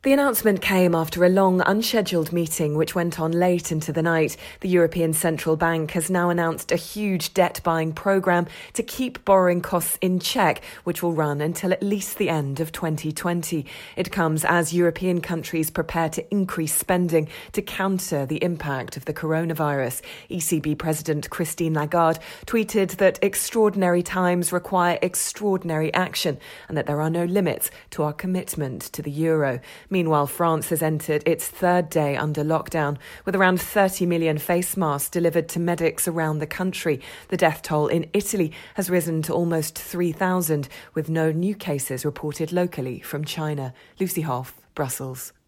The announcement came after a long, unscheduled meeting which went on late into the night. The European Central Bank has now announced a huge debt-buying programme to keep borrowing costs in check, which will run until at least the end of 2020. It comes as European countries prepare to increase spending to counter the impact of the coronavirus. ECB President Christine Lagarde tweeted that extraordinary times require extraordinary action and that there are no limits to our commitment to the euro. Meanwhile, France has entered its third day under lockdown, with around 30 million face masks delivered to medics around the country. The death toll in Italy has risen to almost 3,000, with no new cases reported locally from China. Lucy Hoff, Brussels.